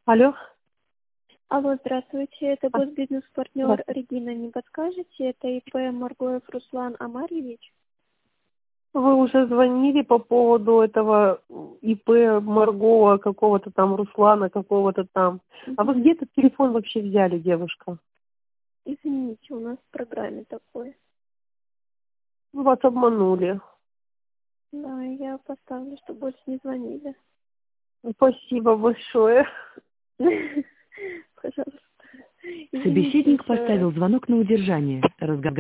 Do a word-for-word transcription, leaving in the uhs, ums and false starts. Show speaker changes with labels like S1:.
S1: Алло.
S2: Алло, здравствуйте, это
S1: А,
S2: госбизнес-партнер
S1: здравствуйте.
S2: Регина, не подскажете? Это ИП Маргоев Руслан Амарьевич.
S1: Вы уже звонили по поводу этого ИП Маргова, какого-то там Руслана, какого-то там. А вы
S2: Мгм.
S1: где этот телефон вообще взяли, девушка?
S2: Извините, у нас в программе такое.
S1: Ну, вас обманули.
S2: Да, я поставлю, чтобы больше не звонили.
S1: Спасибо большое.
S2: Пожалуйста. Извините
S3: Собеседник
S2: еще раз.
S3: поставил звонок на удержание. Разговор